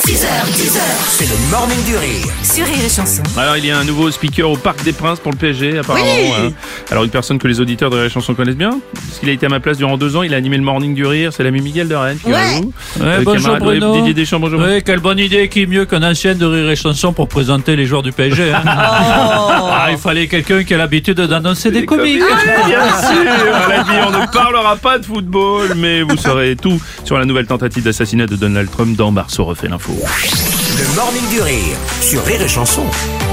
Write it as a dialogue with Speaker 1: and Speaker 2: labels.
Speaker 1: 6h10, c'est le Morning du Rire.
Speaker 2: Sur Rire et Chanson.
Speaker 3: Alors il y a un nouveau speaker au Parc des Princes pour le PSG apparemment.
Speaker 1: Oui.
Speaker 3: Alors une personne que les auditeurs de Rire et Chanson connaissent bien, parce qu'il a été à ma place durant 2 ans, il a animé le Morning du Rire, c'est l'ami Miguel de Rennes qui
Speaker 1: Ouais.
Speaker 3: joue.
Speaker 4: Bonjour Bruno.
Speaker 3: Didier Deschamps, bonjour.
Speaker 4: Oui, quelle bonne idée, qui mieux qu'un ancien de Rire et Chanson pour présenter les joueurs du PSG. Hein. Il fallait quelqu'un qui a l'habitude d'annoncer des comiques.
Speaker 3: Bien sûr, à la vie, on ne parlera pas de football, mais vous saurez tout sur la nouvelle tentative d'assassinat de Donald Trump dans Marceau refait l'info.
Speaker 1: Le Morning du Rire sur Rire et Chanson.